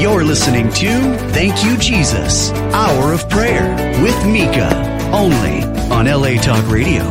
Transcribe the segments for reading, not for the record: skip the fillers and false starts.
You're listening to Thank You, Jesus, Hour of Prayer with Mika, only on LA Talk Radio.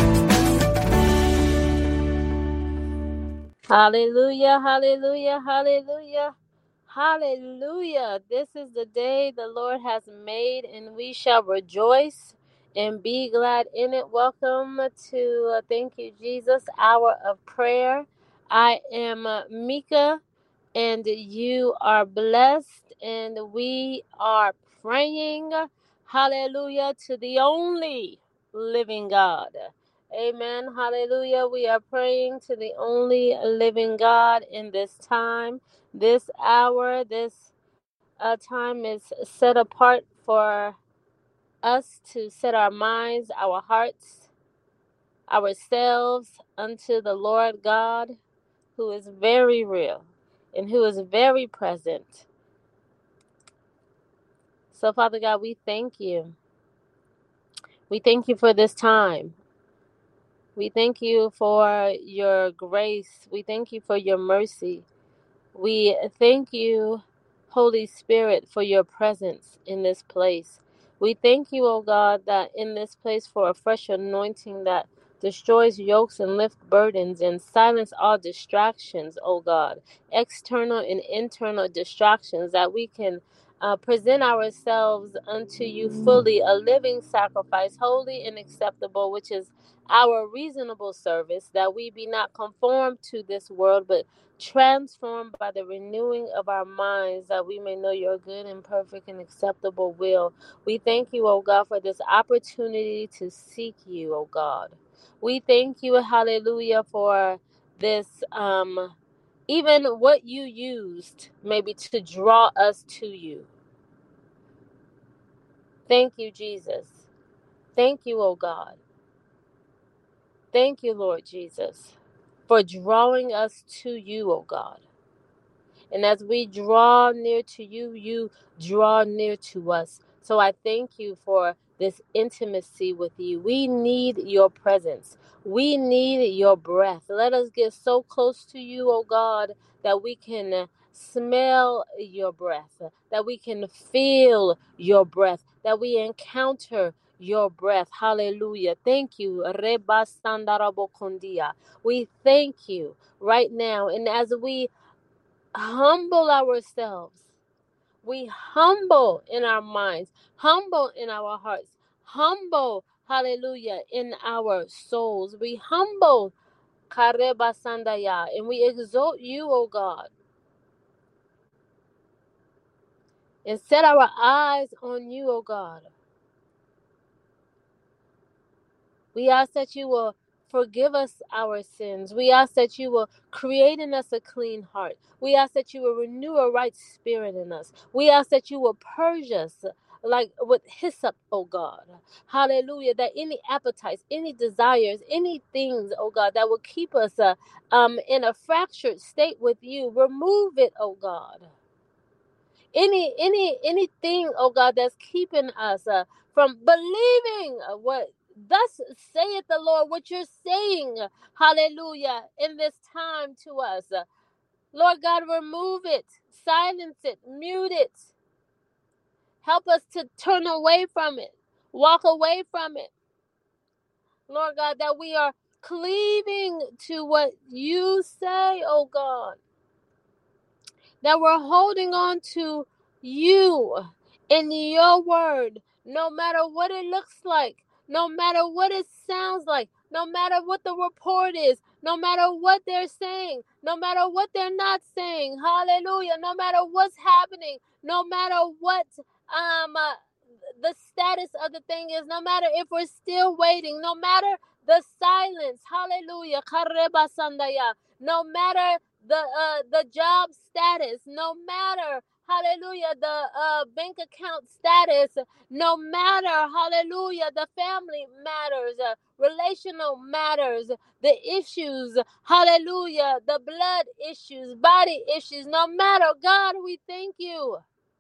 Hallelujah, hallelujah, hallelujah, hallelujah. This is the day the Lord has made, and we shall rejoice and be glad in it. Welcome to Thank You, Jesus, Hour of Prayer. I am Mika, and you are blessed, and we are praying, hallelujah, to the only living God. Amen. Hallelujah. We are praying to the only living God in this time, this hour. This time is set apart for us to set our minds, our hearts, ourselves unto the Lord God, who is very real and who is very present. So, Father God, we thank you. We thank you for this time. We thank you for your grace. We thank you for your mercy. We thank you, Holy Spirit, for your presence in this place. We thank you, O God, that in this place for a fresh anointing that destroys yokes and lifts burdens and silence all distractions, O God, external and internal distractions, that we can present ourselves unto you fully, a living sacrifice, holy and acceptable, which is our reasonable service, that we be not conformed to this world, but transformed by the renewing of our minds, that we may know your good and perfect and acceptable will. We thank you, O God, for this opportunity to seek you, O God. We thank you, hallelujah, for this, even what you used maybe to draw us to you. Thank you, Jesus. Thank you, O God. Thank you, Lord Jesus, for drawing us to you, O God. And as we draw near to you, you draw near to us. So I thank you for this intimacy with you. We need your presence. We need your breath. Let us get so close to you, oh God, that we can smell your breath, that we can feel your breath, that we encounter your breath. Hallelujah. Thank you. Reba Sandarabokondia. We thank you right now. And as we humble ourselves, we humble in our minds, humble in our hearts, humble, hallelujah, in our souls. We humble, Kareba Sandaya, and we exalt you, O God, and set our eyes on you, O God. We ask that you will forgive us our sins. We ask that you will create in us a clean heart. We ask that you will renew a right spirit in us. We ask that you will purge us like with hyssop, oh God. Hallelujah. That any appetites, any desires, any things, oh God, that will keep us in a fractured state with you, remove it, oh God. Anything, oh God, that's keeping us from believing what thus saith the Lord, what you're saying, hallelujah, in this time to us. Lord God, remove it, silence it, mute it. Help us to turn away from it, walk away from it. Lord God, that we are cleaving to what you say, oh God. That we're holding on to you in your word, no matter what it looks like, no matter what it sounds like, no matter what the report is, no matter what they're saying, no matter what they're not saying, hallelujah, no matter what's happening, no matter what the status of the thing is, no matter if we're still waiting, no matter the silence, hallelujah, no matter the job status, no matter, hallelujah, the bank account status, no matter, hallelujah, the family matters, relational matters, the issues, hallelujah, the blood issues, body issues, no matter, God, we thank you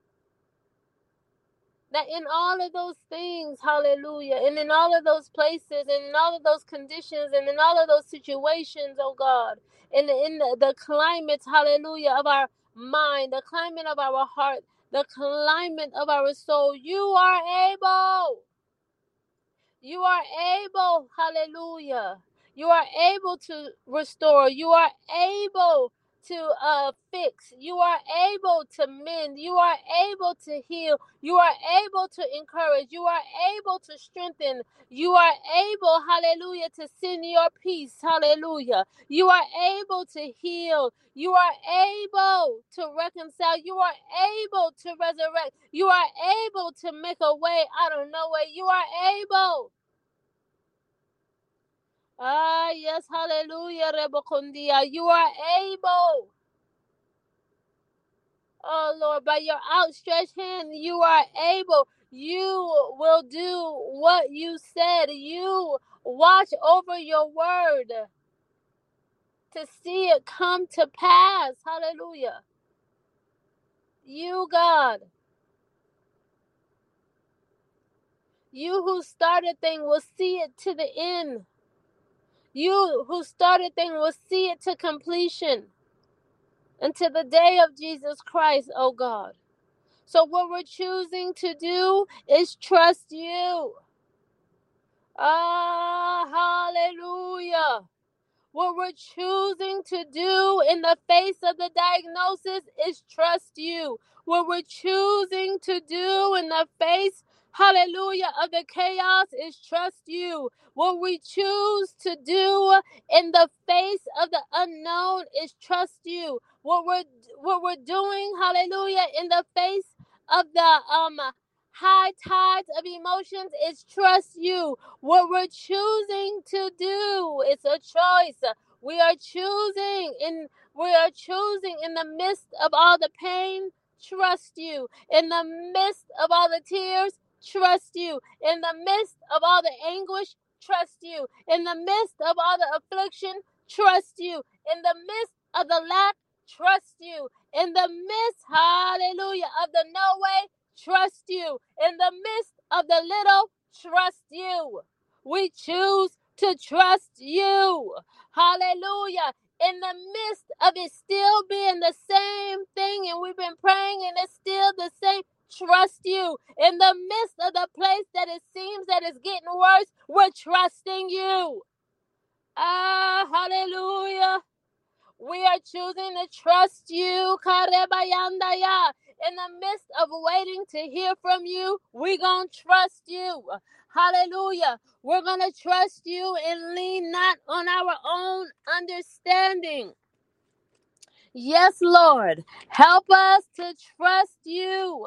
that in all of those things, hallelujah, and in all of those places, and in all of those conditions, and in all of those situations, oh God, and in the climates, hallelujah, of mind, the climate of our heart, the climate of our soul. You are able. You are able. Hallelujah. You are able to restore. You are able to fix. You are able to mend. You are able to heal. You are able to encourage. You are able to strengthen. You are able, hallelujah, to send your peace. Hallelujah. You are able to heal. You are able to reconcile. You are able to resurrect. You are able to make a way out of no way. You are able. Ah, yes, hallelujah, Rebokondia. You are able. Oh, Lord, by your outstretched hand, you are able. You will do what you said. You watch over your word to see it come to pass. Hallelujah. You, God, you who started thing will see it to the end. You who started thing will see it to completion until the day of Jesus Christ, oh God. So what we're choosing to do is trust you. Ah, hallelujah. What we're choosing to do in the face of the diagnosis is trust you. What we're choosing to do in the face, hallelujah, of the chaos is trust you. What we choose to do in the face of the unknown is trust you. What we're doing, hallelujah, in the face of the high tides of emotions is trust you. What we're choosing to do, it's a choice. We are choosing in the midst of all the pain, trust you. In the midst of all the tears, trust you. In the midst of all the anguish, trust you. In the midst of all the affliction, trust you. In the midst of the lack, trust you. In the midst, hallelujah, of the no way, trust you. In the midst of the little, trust you. We choose to trust you. Hallelujah. In the midst of it still being the same thing, and we've been praying and it's still the same, trust you. In the midst of the place that it seems that it's getting worse, we're trusting you. Ah, hallelujah. We are choosing to trust you. Karebayandaya. In the midst of waiting to hear from you, we're going to trust you. Hallelujah. We're going to trust you and lean not on our own understanding. Yes, Lord. Help us to trust you.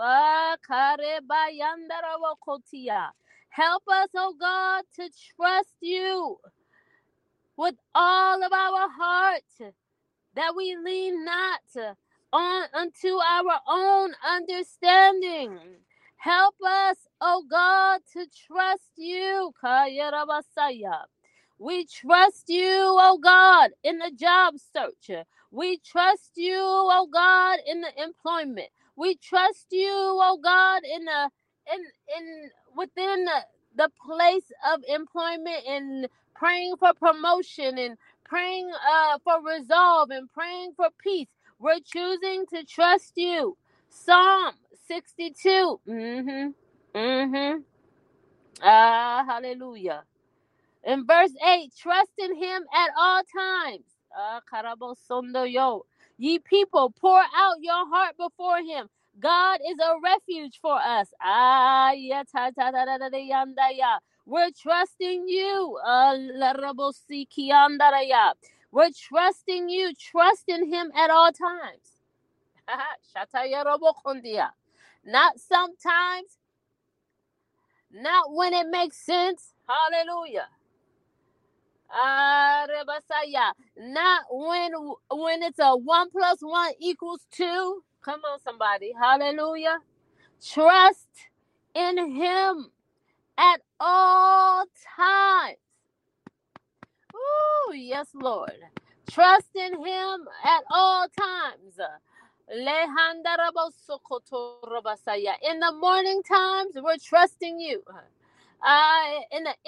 Help us, oh God, to trust you with all of our heart, that we lean not on unto our own understanding. Help us, oh God, to trust you. We trust you, oh God, in the job search. We trust you, oh God, in the employment. We trust you, oh God, within the place of employment, and praying for promotion, and praying for resolve, and praying for peace. We're choosing to trust you. Psalm 62. Hallelujah. In verse 8, trust in him at all times. Ye people, pour out your heart before him. God is a refuge for us. We're trusting you. We're trusting you. Trust in him at all times. Not sometimes. Not when it makes sense. Hallelujah. Not when it's a 1 + 1 = 2. Come on, somebody. Hallelujah. Trust in him at all times. Ooh, yes, Lord. Trust in him at all times. In the morning times, we're trusting you. In the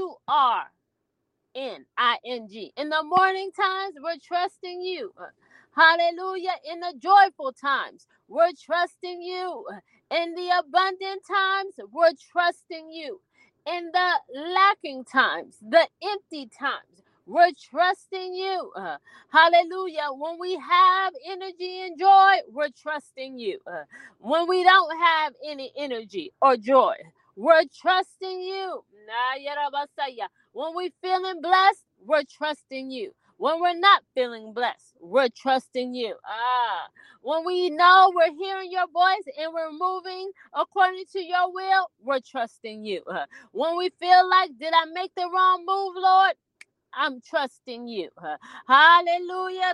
MOURNING. In the morning times, we're trusting you. Hallelujah. In the joyful times, we're trusting you. In the abundant times, we're trusting you. In the lacking times, the empty times, we're trusting you. Hallelujah. When we have energy and joy, we're trusting you. When we don't have any energy or joy, we're trusting you. When we're feeling blessed, we're trusting you. When we're not feeling blessed, we're trusting you. When we know we're hearing your voice and we're moving according to your will, we're trusting you. When we feel like, did I make the wrong move, Lord? I'm trusting you. Hallelujah.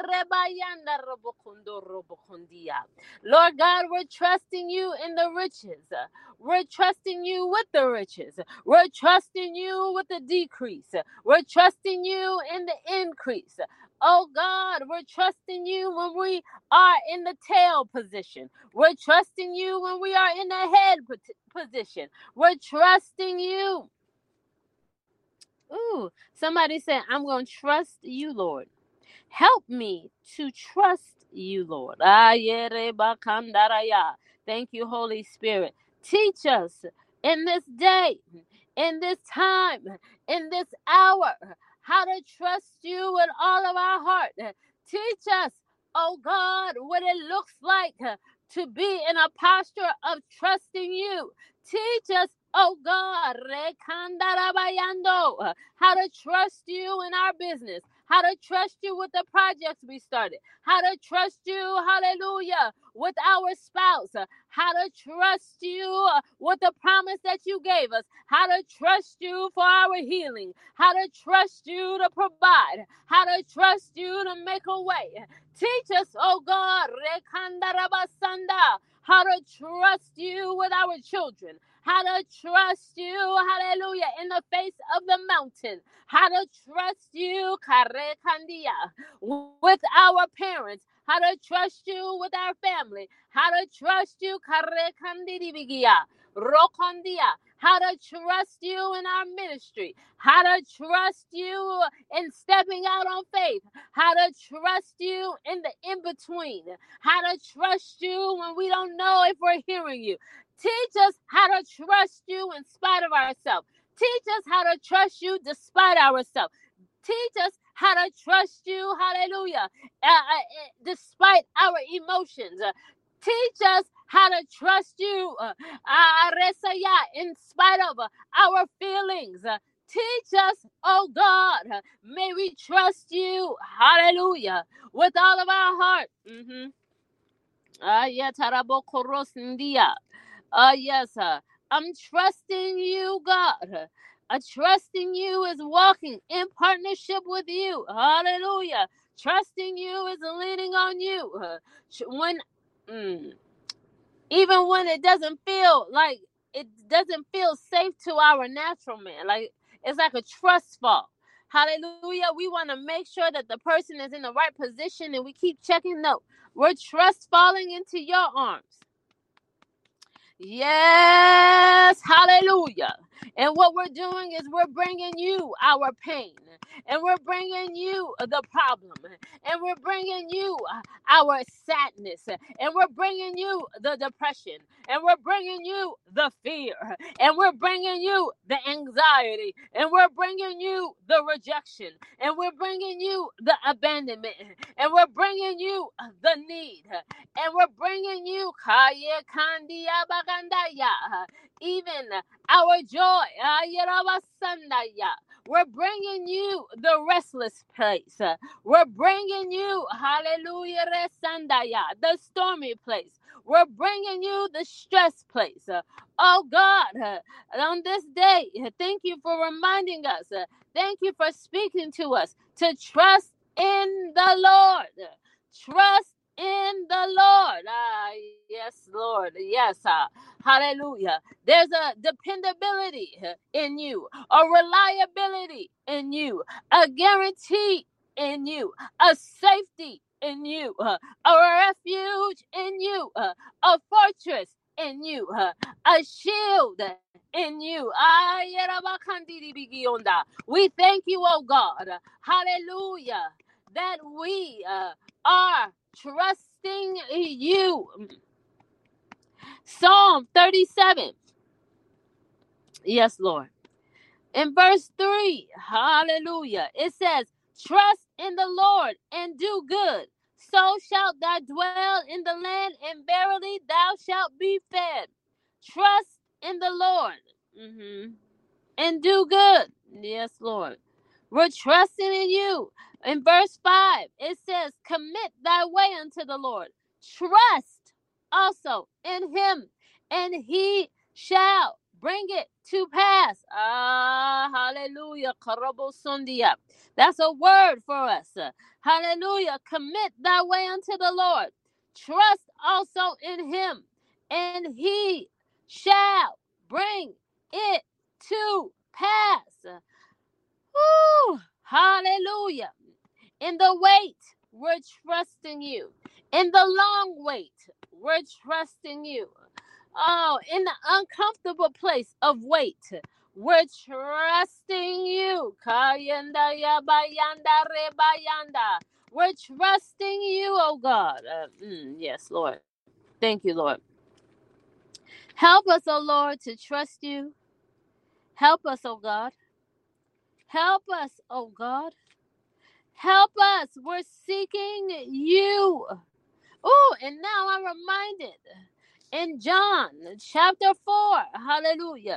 Lord God, we're trusting you in the riches. We're trusting you with the riches. We're trusting you with the decrease. We're trusting you in the increase. Oh God, we're trusting you when we are in the tail position. We're trusting you when we are in the head position. We're trusting you. Ooh, somebody said, I'm going to trust you, Lord. Help me to trust you, Lord. Thank you, Holy Spirit. Teach us in this day, in this time, in this hour, how to trust you with all of our heart. Teach us, oh God, what it looks like to be in a posture of trusting you. Teach us, oh God, how to trust you in our business, how to trust you with the projects we started, how to trust you, hallelujah, with our spouse, how to trust you with the promise that you gave us, how to trust you for our healing, how to trust you to provide, how to trust you to make a way. Teach us, oh God, how to trust you with our children, how to trust you, hallelujah, in the face of the mountain, how to trust you, with our parents, how to trust you with our family, how to trust you, how to trust you in our ministry, how to trust you in stepping out on faith, how to trust you in the in-between, how to trust you when we don't know if we're hearing you. Teach us how to trust you in spite of ourselves. Teach us how to trust you despite ourselves. Teach us how to trust you, hallelujah, despite our emotions. Teach us how to trust you in spite of our feelings. Teach us, oh God, may we trust you, hallelujah, with all of our heart. Yes, I'm trusting you, God. Trusting you is walking in partnership with you. Hallelujah. Trusting you is leaning on you. Even when it doesn't feel safe to our natural man. Like it's like a trust fall. Hallelujah. We want to make sure that the person is in the right position and we keep checking. No, we're trust falling into your arms. Yes, hallelujah. And what we're doing is we're bringing you our pain, and we're bringing you the problem, and we're bringing you our sadness, and we're bringing you the depression, and we're bringing you the fear, and we're bringing you the anxiety, and we're bringing you the rejection, and we're bringing you the abandonment, and we're bringing you the need, and we're bringing you even our joy. We're bringing you the restless place. We're bringing you, hallelujah, the stormy place. We're bringing you the stress place. Oh God, on this day, thank you for reminding us. Thank you for speaking to us to trust in the Lord. Trust in the Lord. Yes, Lord. Yes. Hallelujah. There's a dependability in you, a reliability in you, a guarantee in you, a safety in you, a refuge in you, a fortress in you, a shield in you. We thank you, oh God. Hallelujah. That we are trusting you. Psalm 37. Yes, Lord. In verse 3, hallelujah, it says, trust in the Lord and do good. So shalt thou dwell in the land, and verily thou shalt be fed. Trust in the Lord and do good. Yes, Lord. We're trusting in you. In verse 5, it says, commit thy way unto the Lord. Trust also in him, and he shall bring it to pass. Hallelujah. Karabosundia. That's a word for us. Hallelujah. Commit thy way unto the Lord. Trust also in him, and he shall bring it to pass. Woo! Hallelujah. In the wait, we're trusting you. In the long wait, we're trusting you. Oh, in the uncomfortable place of wait, we're trusting you. Kayanda yabayanda rebayanda. We're trusting you, oh God. Yes, Lord. Thank you, Lord. Help us, oh Lord, to trust you. Help us, oh God. Help us, oh God. Help us. We're seeking you. Oh, and now I'm reminded in John chapter 4, hallelujah,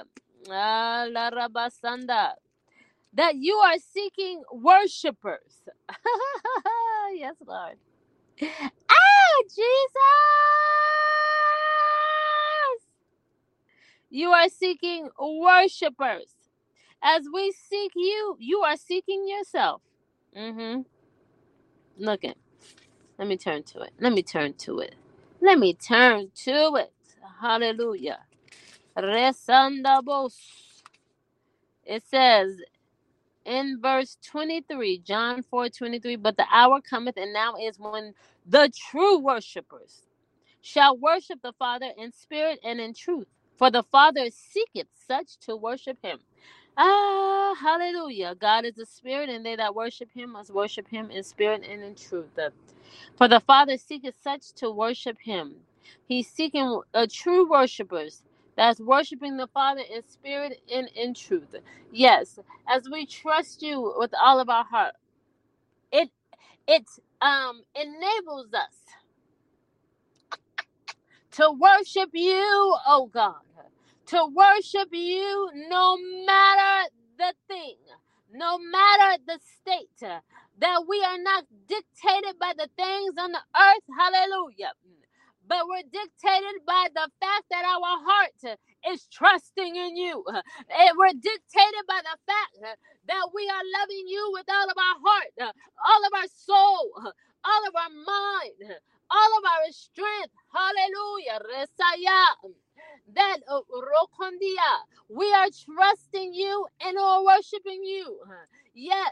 that you are seeking worshipers. Yes, Lord. Jesus! You are seeking worshipers. As we seek you, you are seeking yourself. Look at. Let me turn to it. Hallelujah. Resandabos. It says in verse 23, John 4:23, but the hour cometh, and now is, when the true worshipers shall worship the Father in spirit and in truth. For the Father seeketh such to worship him. Hallelujah. God is a spirit, and they that worship him must worship him in spirit and in truth. For the Father seeketh such to worship him. He's seeking true worshipers that's worshiping the Father in spirit and in truth. Yes, as we trust you with all of our heart, it enables us to worship you, oh God. To worship you no matter the thing, no matter the state, that we are not dictated by the things on the earth, hallelujah, but we're dictated by the fact that our heart is trusting in you. And we're dictated by the fact that we are loving you with all of our heart, all of our soul, all of our mind, all of our strength. Hallelujah. Resaya. That Rokondia, we are trusting you and are worshiping you. Yes,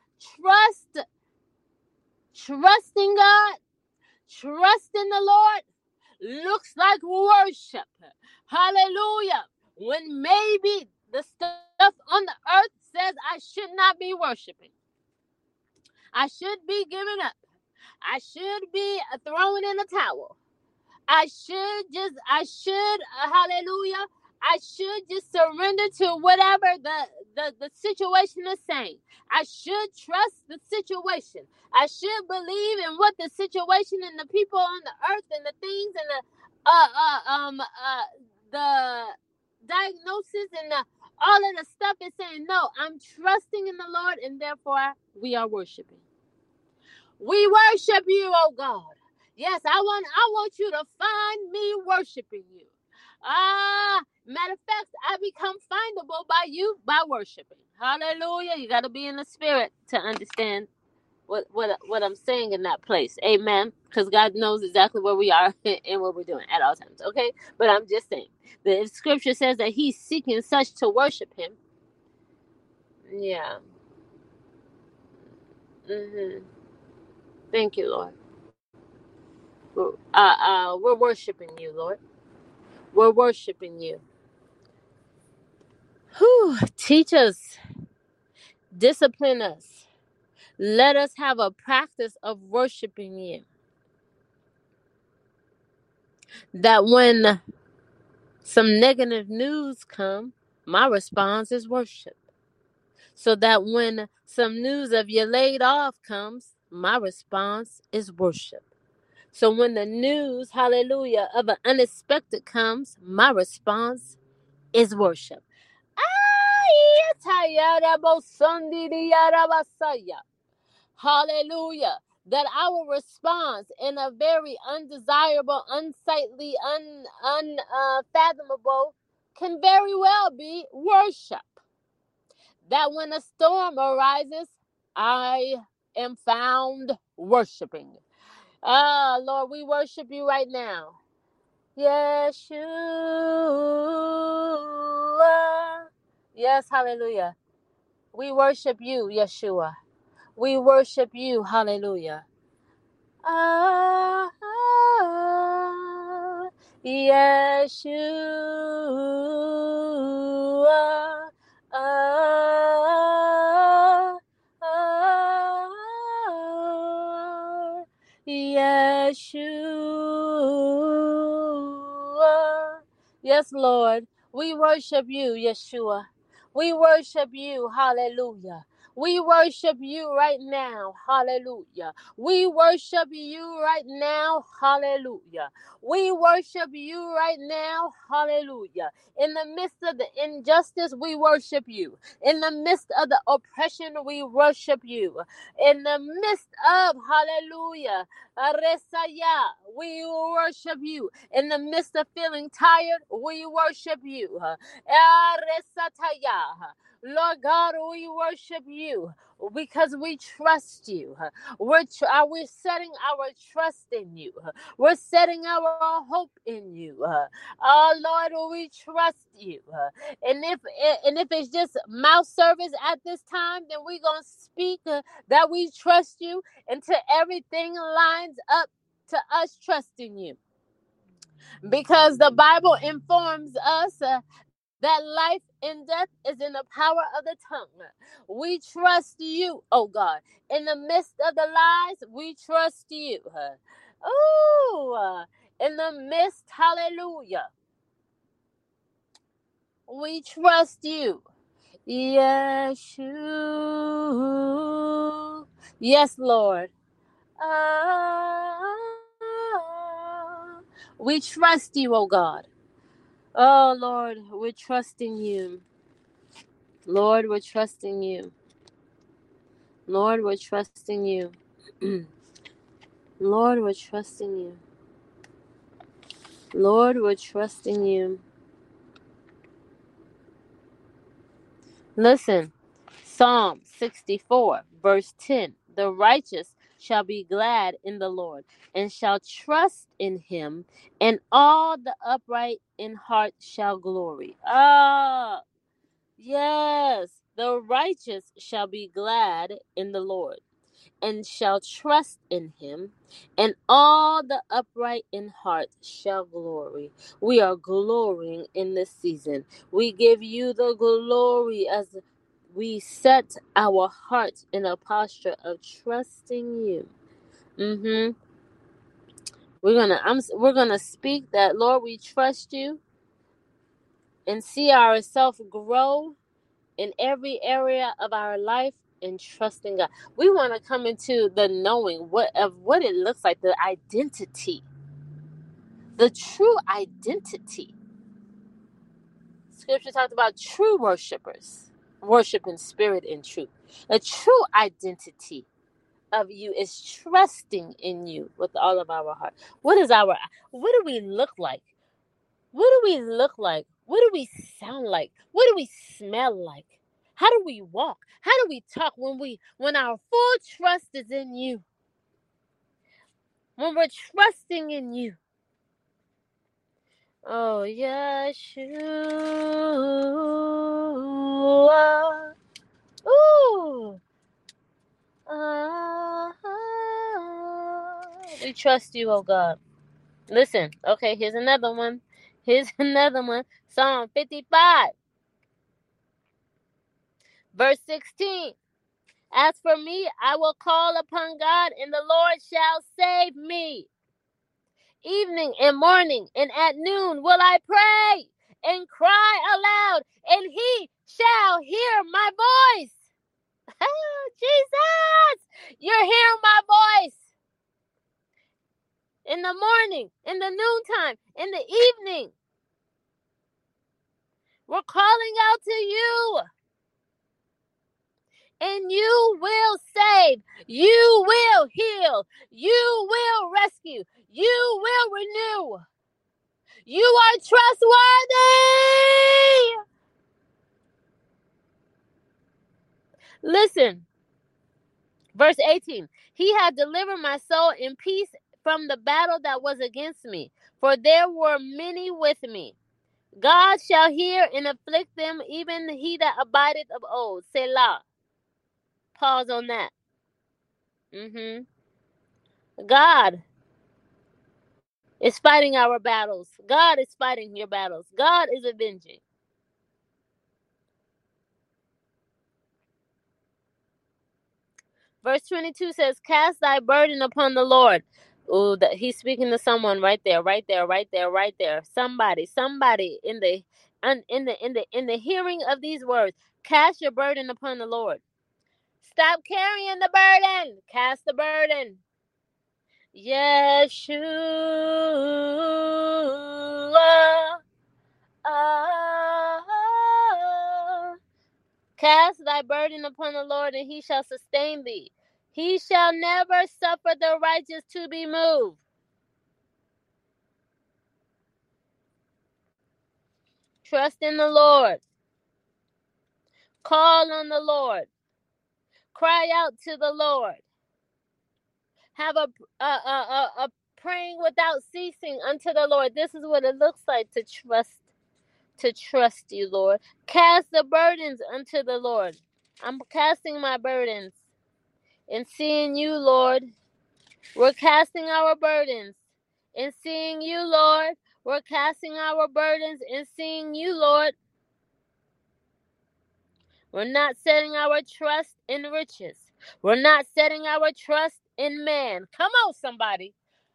trusting God, trusting the Lord looks like worship. Hallelujah. When maybe the stuff on the earth says I should not be worshiping, I should be giving up, I should be throwing in a towel. I should, hallelujah, I should just surrender to whatever the situation is saying. I should trust the situation. I should believe in what the situation and the people on the earth and the things and the diagnosis and all of the stuff is saying. No, I'm trusting in the Lord, and therefore we are worshiping. We worship you, oh God. Yes, I want you to find me worshiping you. Matter of fact, I become findable by you by worshiping. Hallelujah. You got to be in the spirit to understand what I'm saying in that place. Amen. Because God knows exactly where we are and what we're doing at all times. Okay? But I'm just saying. The scripture says that he's seeking such to worship him. Yeah. Thank you, Lord. We're worshiping you, Lord. We're worshiping you. Teach us, discipline us, Let us have a practice of worshiping you. That when some negative news come, my response is worship. So that when some news of you laid off comes, my response is worship. So when the news, hallelujah, of an unexpected comes, my response is worship. Hallelujah. That our response in a very undesirable, unsightly, unfathomable can very well be worship. That when a storm arises, I am found worshiping. Lord, we worship you right now. Yeshua. Yes, hallelujah. We worship you, Yeshua. We worship you, hallelujah. Yeshua. Yeshua. Yes, Lord. We worship you, Yeshua. We worship you. Hallelujah. We worship you right now. Hallelujah. We worship you right now. Hallelujah. We worship you right now. Hallelujah. In the midst of the injustice, we worship you. In the midst of the oppression, we worship you. In the midst of, hallelujah, Aresaya, we worship you. In the midst of feeling tired, we worship you. Aresataya. Lord God, we worship you because we trust you. We're setting our trust in you. We're setting our hope in you. Lord, we trust you. And if it's just mouth service at this time, then we're going to speak that we trust you until everything lines up to us trusting you. Because the Bible informs us that life and death is in the power of the tongue. We trust you, oh God. In the midst of the lies, we trust you. In the midst, hallelujah, we trust you. Yeshua. Yes, Lord. We trust you, oh God. Oh, Lord, we're trusting you. Lord, we're trusting you. Lord, we're trusting you. Lord, we're trusting you. Lord, we're trusting you. Listen, Psalm 64, verse 10. The righteous shall be glad in the Lord and shall trust in him, and all the upright in heart shall glory. Yes, the righteous shall be glad in the Lord and shall trust in him, and all the upright in heart shall glory. We are glorying in this season. We give you the glory as we set our hearts in a posture of trusting you. We're gonna speak that, Lord, we trust you and see ourselves grow in every area of our life and trusting God. We want to come into the knowing what it looks like, the identity, the true identity. Scripture talks about true worshipers, worship in spirit and truth. A true identity of you is trusting in you with all of our heart. What do we look like? What do we look like? What do we sound like? What do we smell like? How do we walk? How do we talk when our full trust is in you? When we're trusting in you. Oh, Yeshua. Ooh. We trust you, oh God. Listen, okay, here's another one. Psalm 55, verse 16. As for me, I will call upon God, and the Lord shall save me. Evening and morning and at noon will I pray and cry aloud, and he shall hear my voice. Oh, Jesus, you're hearing my voice. In the morning, in the noontime, in the evening, we're calling out to you. And you will save, you will heal, you will rescue, you will renew. You are trustworthy. Listen, verse 18. He had delivered my soul in peace from the battle that was against me, for there were many with me. God shall hear and afflict them, even he that abideth of old. Selah. Pause on that. God is fighting our battles. God is fighting your battles. God is avenging. Verse 22 says, cast thy burden upon the Lord. Oh, he's speaking to someone right there. Somebody in the hearing of these words, cast your burden upon the Lord. Stop carrying the burden. Cast the burden. Yeshua. Cast thy burden upon the Lord, and he shall sustain thee. He shall never suffer the righteous to be moved. Trust in the Lord. Call on the Lord. Cry out to the Lord. Have a praying without ceasing unto the Lord. This is what it looks like to trust you, Lord. Cast the burdens unto the Lord. I'm casting my burdens and seeing you, Lord. We're casting our burdens and seeing you, Lord. We're casting our burdens and seeing you, Lord. We're not setting our trust in riches. We're not setting our trust in man. Come on, somebody.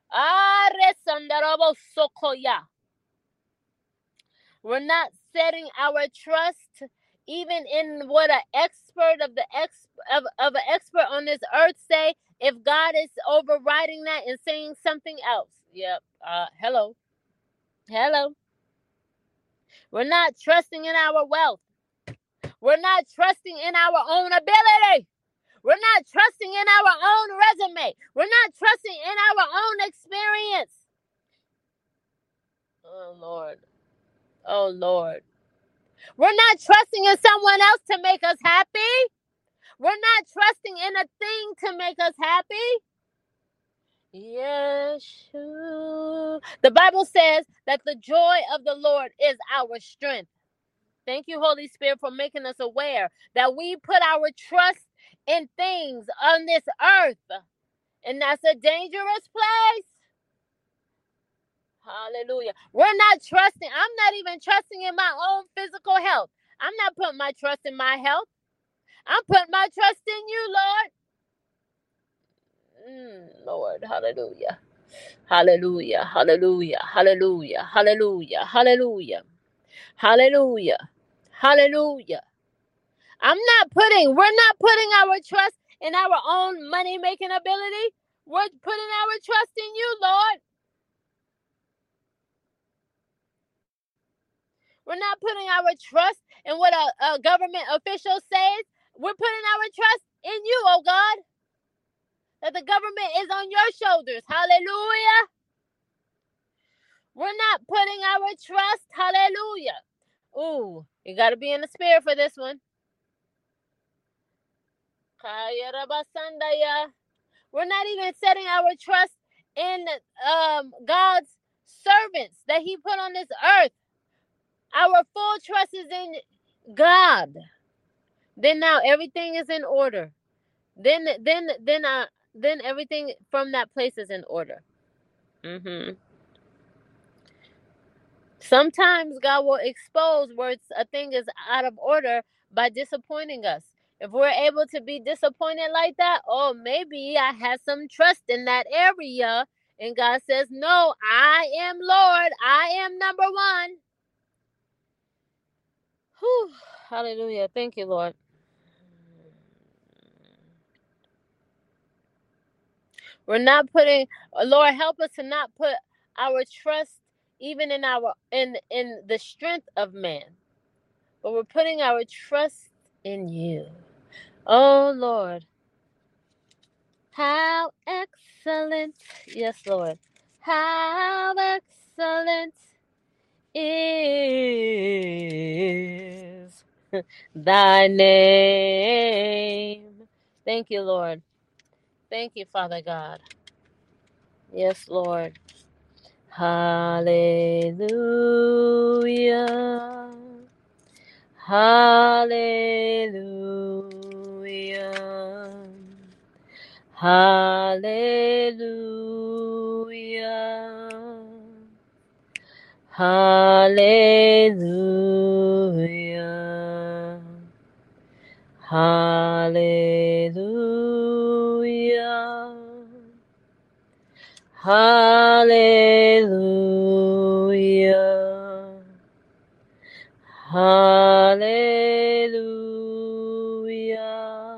We're not setting our trust even in what an expert of an expert on this earth say. If God is overriding that and saying something else. Yep. Hello. We're not trusting in our wealth. We're not trusting in our own ability. We're not trusting in our own resume. We're not trusting in our own experience. Oh, Lord. We're not trusting in someone else to make us happy. We're not trusting in a thing to make us happy. Yeshua. The Bible says that the joy of the Lord is our strength. Thank you, Holy Spirit, for making us aware that we put our trust in things on this earth. And that's a dangerous place. Hallelujah. We're not trusting. I'm not even trusting in my own physical health. I'm not putting my trust in my health. I'm putting my trust in you, Lord. Lord, hallelujah. Hallelujah. Hallelujah. Hallelujah. Hallelujah. Hallelujah. Hallelujah. Hallelujah. We're not putting our trust in our own money-making ability. We're putting our trust in you, Lord. We're not putting our trust in what a government official says. We're putting our trust in you, oh God. That the government is on your shoulders. Hallelujah. We're not putting our trust. Hallelujah. Ooh, you got to be in the spirit for this one. We're not even setting our trust in God's servants that he put on this earth. Our full trust is in God. Then now everything is in order. Then everything from that place is in order. Sometimes God will expose where a thing is out of order by disappointing us. If we're able to be disappointed like that, oh, maybe I had some trust in that area. And God says, no, I am Lord. I am number one. Whew. Hallelujah. Thank you, Lord. We're not putting, Lord, help us to not put our trust even in the strength of man, but we're putting our trust in you. Oh, Lord. How excellent. Yes, Lord. How excellent is thy name. Thank you, Lord. Thank you, Father God. Yes, Lord. Hallelujah. Hallelujah. Hallelujah. Hallelujah. Hallelujah. Hallelujah. Hallelujah.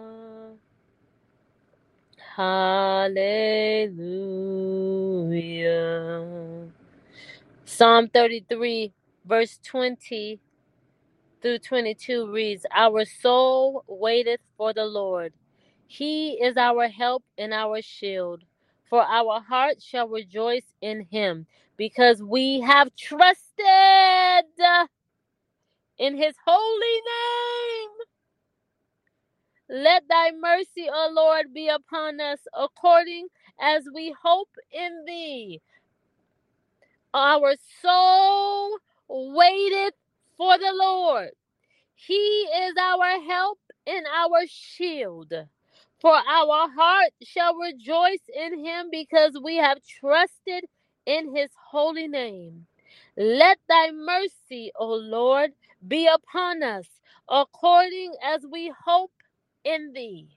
Hallelujah. Psalm 33, verse 20 through 22 reads, Our soul waiteth for the Lord. He is our help and our shield. For our heart shall rejoice in him, because we have trusted in his holy name. Let thy mercy, O Lord, be upon us, according as we hope in thee. Our soul waiteth for the Lord. He is our help and our shield. For our heart shall rejoice in him, because we have trusted in his holy name. Let thy mercy, O Lord, be upon us, according as we hope in thee.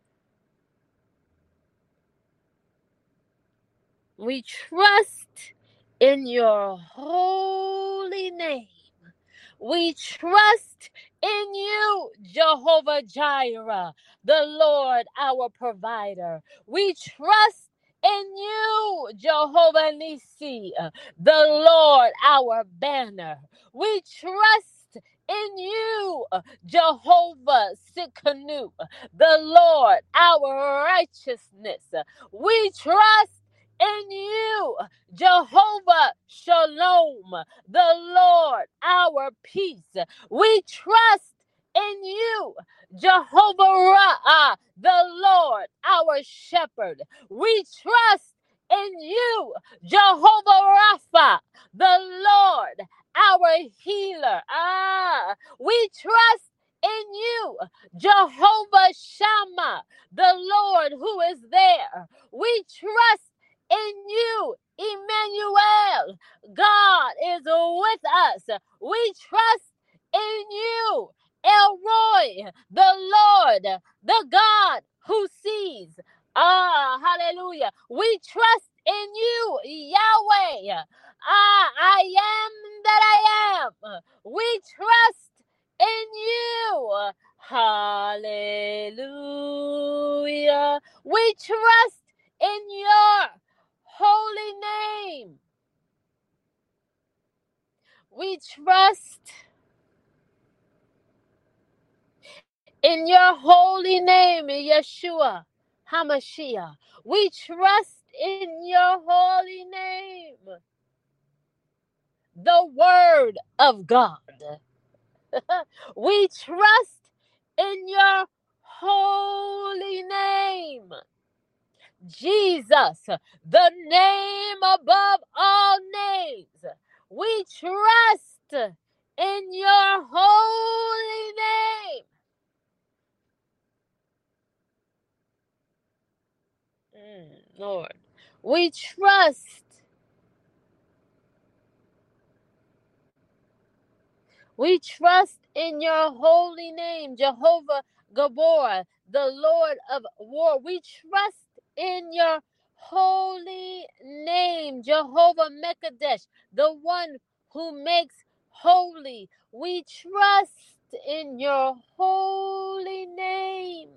We trust in your holy name. We trust in you, Jehovah Jireh, the Lord our provider. We trust in you, Jehovah Nissi, the Lord our banner. We trust in you, Jehovah Sikkenu, the Lord our righteousness. We trust in you, Jehovah Shalom, the Lord our peace. We trust in you, Jehovah Ra'ah, the Lord our shepherd. We trust in you, Jehovah Rapha, the Lord our healer. We trust in you, Jehovah Shammah, the Lord who is there. We trust in you, Emmanuel, God is with us. We trust in you, El Roy, the Lord, the God who sees. Hallelujah. We trust in you, Yahweh. I am that I am. We trust in you. Hallelujah. We trust in your holy name. We trust in your holy name, Yeshua HaMashiach. We trust in your holy name, the Word of God. We trust in your holy name, Jesus, the name above all names. We trust in your holy name. Lord, we trust. We trust in your holy name, Jehovah Gabor, the Lord of war. We trust in your holy name, Jehovah Mekadesh, the one who makes holy. We trust in your holy name.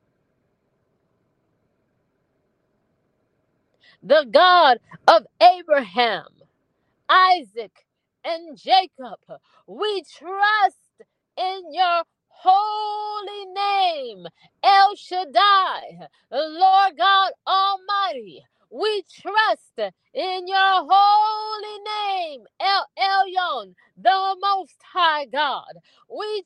The God of Abraham, Isaac, and Jacob. We trust in your holy name, El Shaddai, Lord God Almighty. We trust in your holy name, El Elyon, the Most High God. We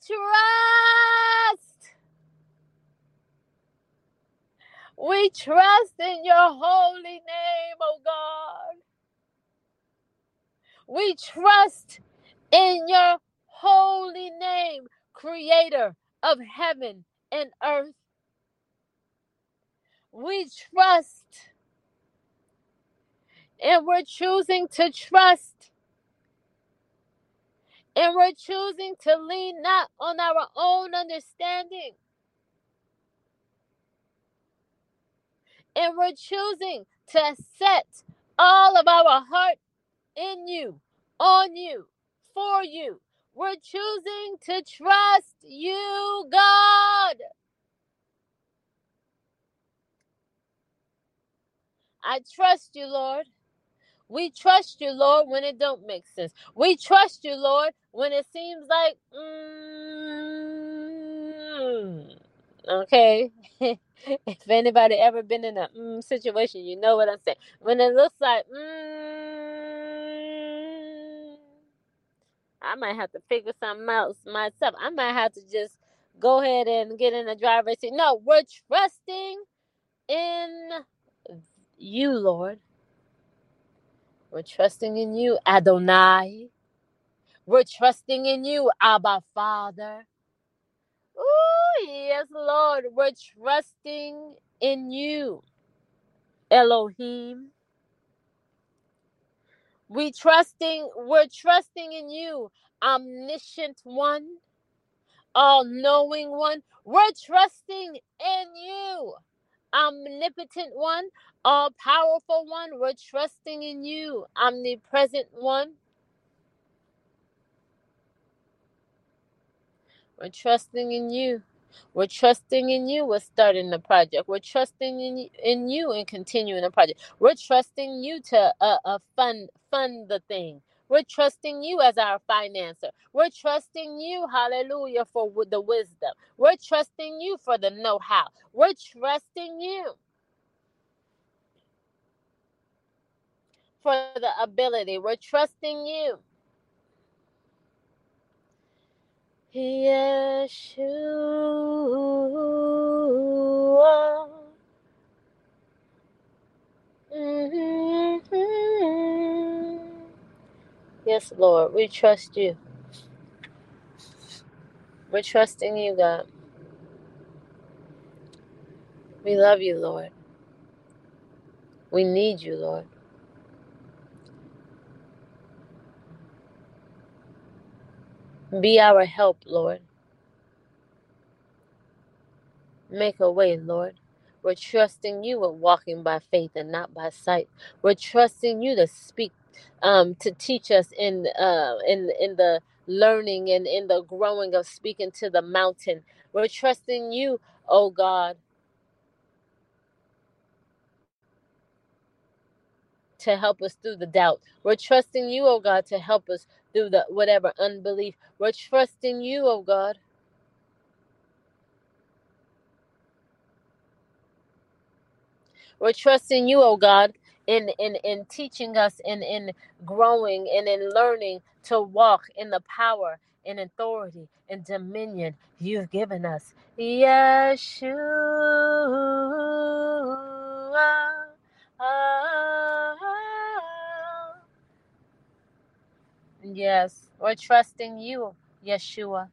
trust in your holy name, oh God. We trust in your holy name, creator of heaven and earth. We trust, and we're choosing to trust, and we're choosing to lean not on our own understanding, and we're choosing to set all of our heart in you, on you, for you. We're choosing to trust you, God. I trust you, Lord. We trust you, Lord, when it don't make sense. We trust you, Lord, when it seems like, okay. If anybody ever been in a situation, you know what I'm saying. When it looks like, I might have to figure something out myself. I might have to just go ahead and get in the driver's seat. No, we're trusting in you, Lord. We're trusting in you, Adonai. We're trusting in you, Abba Father. Ooh, yes, Lord. We're trusting in you, Elohim. We're trusting in you, omniscient one, all-knowing one. We're trusting in you, omnipotent one, all-powerful one. We're trusting in you, omnipresent one. We're trusting in you. We're trusting in you. We're starting the project. We're trusting in you and continuing the project. We're trusting you to fund the thing. We're trusting you as our financer. We're trusting you, hallelujah, for the wisdom. We're trusting you for the know-how. We're trusting you for the ability. We're trusting you. Yeshua. Yes, Lord, we trust you. We're trusting you, God. We love you, Lord. We need you, Lord. Be our help, Lord. Make a way, Lord. We're trusting you with walking by faith and not by sight. We're trusting you to speak, to teach us in the learning and in the growing of speaking to the mountain. We're trusting you, oh God, to help us through the doubt. We're trusting you, oh God, to help us through the whatever unbelief. We're trusting you, oh God. We're trusting you, oh God, in teaching us and in growing and in learning to walk in the power and authority and dominion you've given us. Yeshua. Yes, we're trusting you, Yeshua.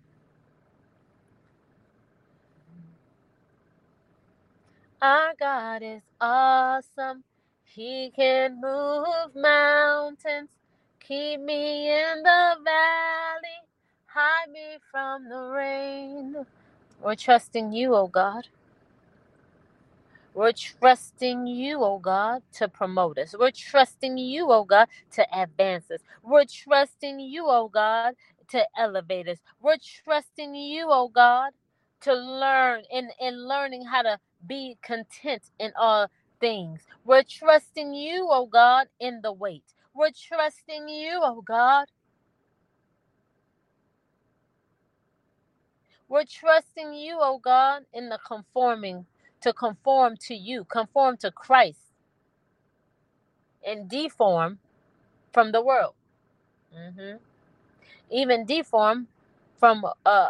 Our God is awesome. He can move mountains. Keep me in the valley. Hide me from the rain. We're trusting you, oh God. We're trusting you, oh God, to promote us. We're trusting you, oh God, to advance us. We're trusting you, oh God, to elevate us. We're trusting you, oh God, to learn and learning how to be content in all things. We're trusting you, oh God, in the wait. We're trusting you, oh God. We're trusting you, oh God, in the conforming, to conform to you, conform to Christ, and deform from the world. Even deform from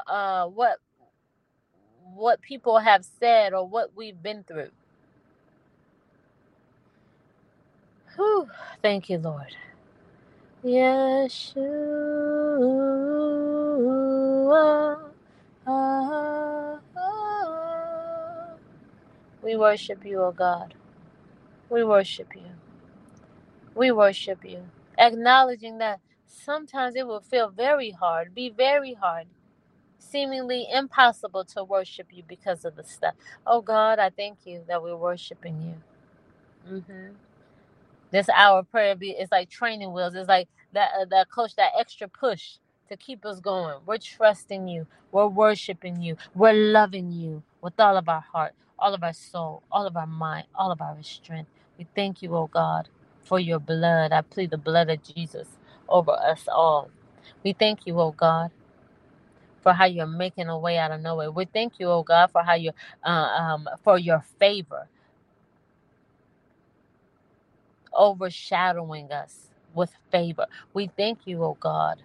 what people have said or what we've been through. Whew. Thank you, Lord. Yeshua. We worship you, oh God. We worship you. We worship you. Acknowledging that sometimes it will feel very hard, be very hard, seemingly impossible to worship you because of the stuff. Oh God, I thank you that we're worshiping you. This hour of prayer is like training wheels. It's like that coach, that extra push to keep us going. We're trusting you. We're worshiping you. We're loving you with all of our heart, all of our soul, all of our mind, all of our strength. We thank you, oh God, for your blood. I plead the blood of Jesus over us all. We thank you, oh God, for how you're making a way out of nowhere. We thank you, oh God, for how you for your favor overshadowing us with favor. We thank you, oh God.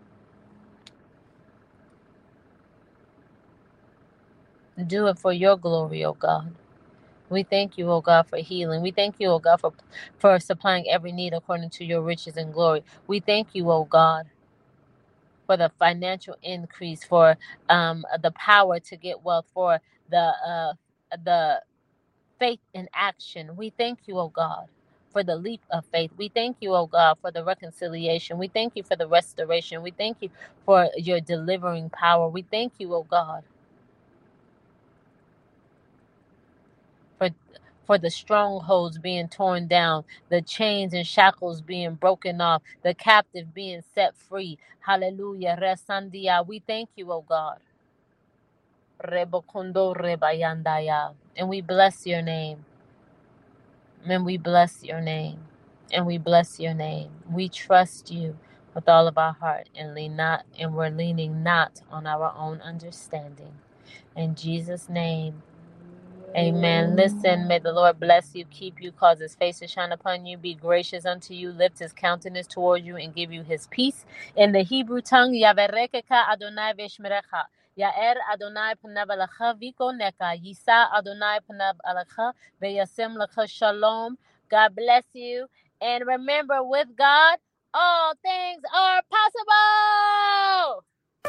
Do it for your glory, oh God. We thank you, oh God, for healing. We thank you, oh God, for supplying every need according to your riches and glory. We thank you, oh God, for the financial increase, for the power to get wealth, for the faith in action. We thank you, oh God, for the leap of faith. We thank you, oh God, for the reconciliation. We thank you for the restoration. We thank you for your delivering power. We thank you, oh God, for the strongholds being torn down, the chains and shackles being broken off, the captive being set free. Hallelujah. Resandia. We thank you, oh God. Rebokondo rebayandaya. And we bless your name. And we bless your name. And we bless your name. We trust you with all of our heart, and we're leaning not on our own understanding. In Jesus' name, amen. Listen, may the Lord bless you, keep you, cause his face to shine upon you, be gracious unto you, lift his countenance toward you, and give you his peace. In the Hebrew tongue, Yaverekeka Adonai Veshmerecha. Ya'er Adonai Panav Alecha Vikoneka. Yisa Adonai Panav Alecha Veyasem Lecha Shalom. God bless you. And remember, with God, all things are possible.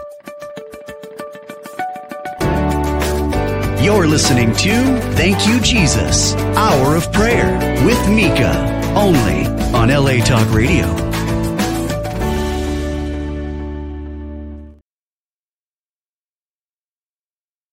You're listening to Thank You, Jesus, Hour of Prayer with Mika, only on LA Talk Radio.